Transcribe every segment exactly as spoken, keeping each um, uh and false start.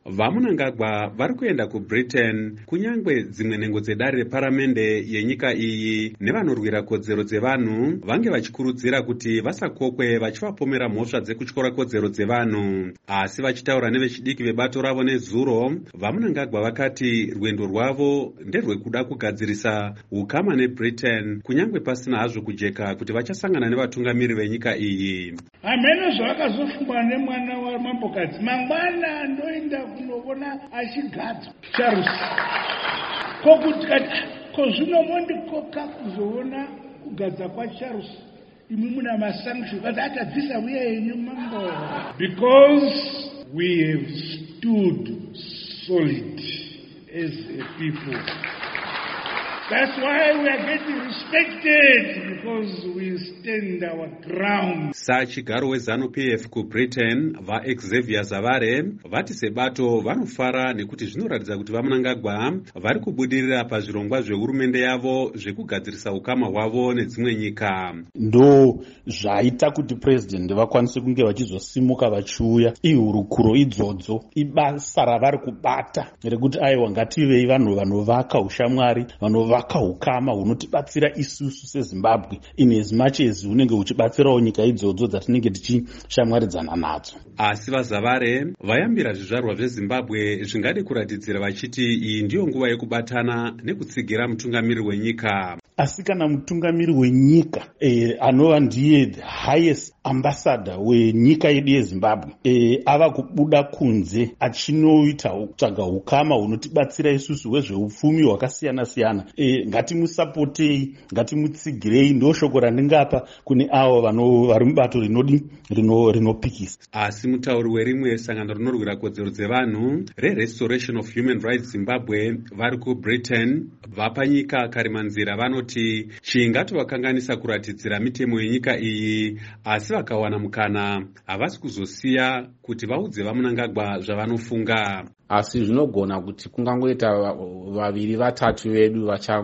vaMnangagwa vari kuenda kuBritain kunyangwe dzimwe nhengo dzedare reparamende yenyika iyi nevanorwira kodzero dzevanhu vange vachikurudzira kuti vasakokwe vachivapomera mhosva dzekutyora kodzero dzevanhu. Asi vachitaura nevechidiki vebato ravo nezuro, vaMnangagwa vakati rwendo rwavo nderwekuda kugadzirisa ukama neBritain kunyangwe pasina hazvo kujeka kuti vachasangana nevatungamiri venyika iyi. Hamene zvakazofungwa nemwana wamambokadzi mangwana ndoenda kunoona achigadzwa Charles kokuti kati kozvino mondikoka kuzoona kugadza kwaCharles imi muna masanction kati atadzisa uye yenyu mambo, because we have stood solid as a people. That's why we are getting respected, because we stand our ground. Sachigaro weZanu-P F kuBritain vaXavier Zavare vati sebato vanofara nekuti zvinoratidza kuti vaMnangagwa vari kubudirira pazvirongwa zvehurumende yavo zvekugadzirisa ukama hwavo nedzimwe nyika. Ndo zvaita kuti president vakwanise kunge vachizosimuka vachiuya ihurukuro idzodzo ibasa ravari kubata rekuti aiwa ngativei vanhu vanovaka ushamwari vanovaka ukama hunotibatsira isusu seZimbabwe in as much as unenge uchibatsirawo nyika idzodzo dzatinenge tichishamwaridzana nadzo. Asi vaZavare vayambira zvizvarwa zveZimbabwe zvingade kuratidzira vachiti iyi ndiyo nguva yekubatana nekutsigira mutungamiri wenyika. Asi kana mutungamiri wenyika eh, anova ndiye the highest ambassador wenyika yedu yeZimbabwe eh, ava kubuda kunze achinoita kutsvaga ukama hunotibatsira isusu hwezveupfumi hwakasiyana siyana, eh, ngatimusapotei, ngatimutsigirei, ndo shoko randingapa kune avo vari mubato rinodi rinopikisa. Asi mutauri werimwe sangano rinorwira kodzero dzevanhu reRestoration of Human Rights Zimbabwe vari kuBritain vapa nyika karimanzira vanoti chingatovakanganisa kuratidzira mitemo yenyika iyi, asi vakawana mukana havasi kuzosiya kuti vaudze vaMnangagwa zvavanofunga. Asi zvinogona kuti kungangoita vaviri vatatu vedu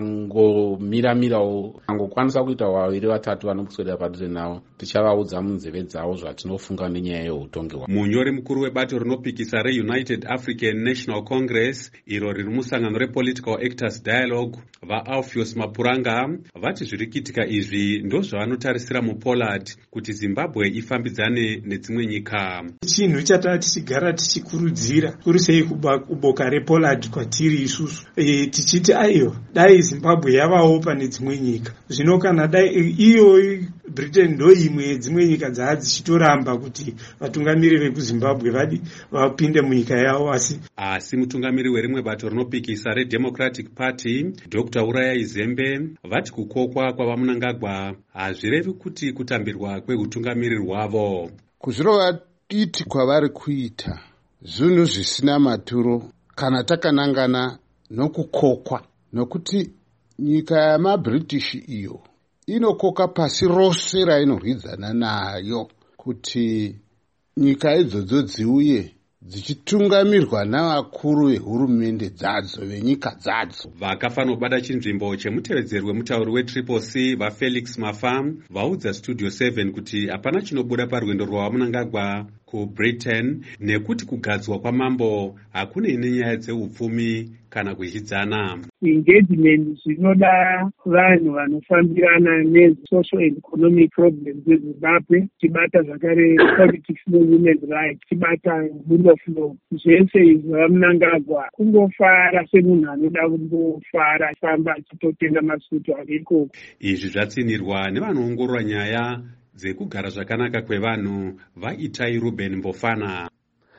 vachangomira-mirawo, angokwanisa kuita vaviri vatatu vanokuswedera padhuze navo, tichavaudza munzeve dzavo zvatinofunga nenyaya yeutongi hwavo. Munyori mukuru webato rinopikisa reUnited African National Congress iro riri musangano rePolitical Actors Dialogue vaAlpheus Mapuranga vati zviri kuitika izvi ndo zvavanotarisira muPollard kuti Zimbabwe ifambidzane nedzimwe nyika. Chinhu chatava tichigara tichikurudzira kuri sei kuboka rePollard kwatiri isusu e, tichiti aiwa dai Zimbabwe yavawo pane dzimwe nyika, zvino kana dai iyo Britain ndo imwe dzimwe nyika dzadzichitoramba kuti vatungamiri vekuZimbabwe vadi vapinde munyika yavo. Asi asi mutungamiri werimwe bato rinopikisa reDemocratic Party Doctor Uraya Izembe vati kukokwa kwavaMnangagwa hazvirevi kuti kutambirwa kweutungamiri hwavo. Kuzvirova diti kwavari kuita zvinhu zvisina maturo kana takanangana nokukokwa, nokuti nyika yamaBritish iyo inokoka pasi rose rainorwidzana nayo kuti nyika idzodzo dziuye dzichitungamirwa navakuru vehurumende dzadzo venyika dzadzo. Vakafanobada chinzvimbo chemutevedzeri wemutauri weTriple C vaFelix Mafa vaudza Studio seven kuti hapana chinobuda parwendo rwavaMnangagwa kuBritain nekuti kugadzwa kwamambo hakunei nenyaya dzeupfumi kana kuzhidzana. Engagement zvinoda vanhu vanofambirana nesocial and economic problems dzeZimbabwe, tibata zvakare politics newomen's rights, tibata rule of law. Zvese izvi vaMnangagwa kungofara semunhu anoda kumbofara famba achitotenga masutu ariko. Izvi zvatsinirwa nevanoongorora nyaya dzekugara zvakanaka kwevanhu vaItai Ruben Mbofana.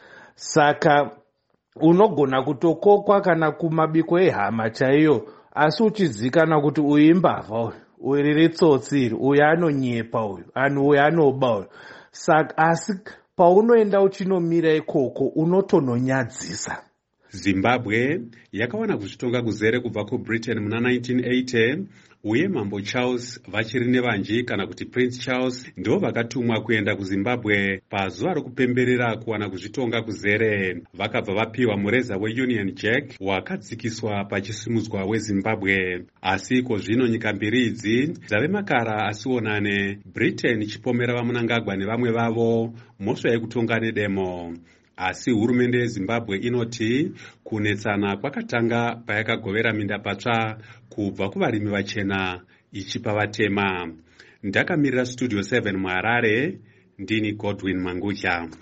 Saka unogona kutokokwa kana kumabiko ehama chaiyo, asi uchizikana kuti uyu imbavha, uyu riri tsotsi, uyu anonyepa, uyu anu uyu anoba uyu. Saka asi paunoenda uchinomira ikoko unotononyadzisa. Zimbabwe yakawana kuzvitonga kuzere kubva kuBritain muna nineteen eighty uye mambo Charles vachiri nevanji kana kuti Prince Charles ndo vakatumwa kuenda kuZimbabwe pazuva rokupemberera kuwana kuzvitonga kuzere. Vakabva vapiwa mureza weUnion Jack wakadzikiswa pachisimudzwa weZimbabwe. Asi ko zvino nyika mbiri idzi dzave makara asionane, Britain ichipomera vaMnangagwa nevamwe vavo mhosva yekutonga nedemo. asi hurumende yezimbabwe inoti kunetsana kwakatanga payakagovera minda patsva kubva kuvarimi vachena ichipa vatema. Ndakamirira studio seven muHarare, ndini Godwin Mangudya.